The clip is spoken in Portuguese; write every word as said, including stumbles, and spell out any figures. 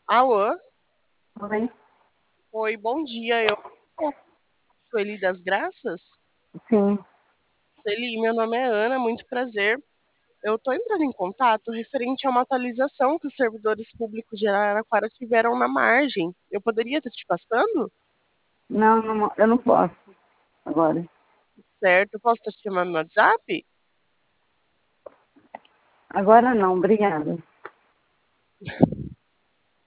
Alô? Oi, Oi, bom dia. Eu sou Sueli das Graças. sim. Sueli, meu nome é Ana, muito prazer. Eu estou entrando em contato referente a uma atualização que os servidores públicos de Araraquara tiveram na margem. Eu poderia estar te passando? Não, não, eu não posso agora. Certo? Posso estar te chamando no WhatsApp? Agora não, obrigada.